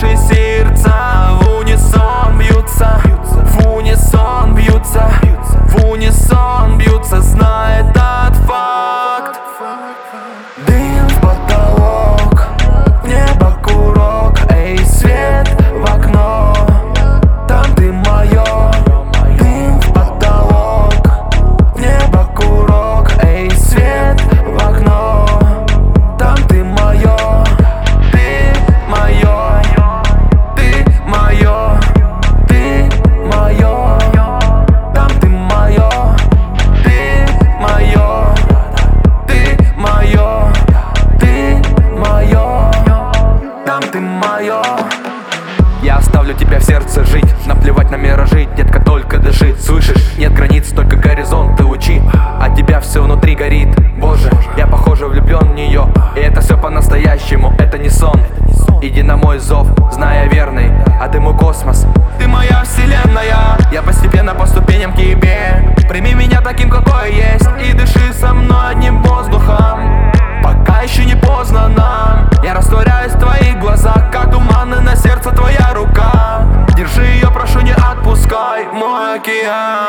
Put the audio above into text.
Наши сердца в унисон бьются, в унисон бьются, в унисон бьются, зная этот факт. Дым в потолок, небо курок, эй, свет в окно, там ты моё. Дым в потолок, небо курок, эй, свет в окно, там ты моё. Ты моё, ты моё, ты моё, там ты моё. Ты моё, ты моё, ты моё, там ты моё. Я оставлю тебя в сердце жить, наплевать на миражи, детка, только дыши. Слышишь, нет границ, только горизонт ты учи, а тебя все внутри горит. Боже, я похоже влюблен в нее, и это все по-настоящему, это не сон. Иди на мой зов, зная верный, а ты мой космос, ты моя вселенная. Я постепенно по ступеням к тебе, прими меня таким, какой есть, и дыши со мной одним воздухом, пока еще не поздно нам. Я растворяюсь в твоих глазах, как туманы на сердце твоя рука. Держи ее, прошу, не отпускай, мой океан.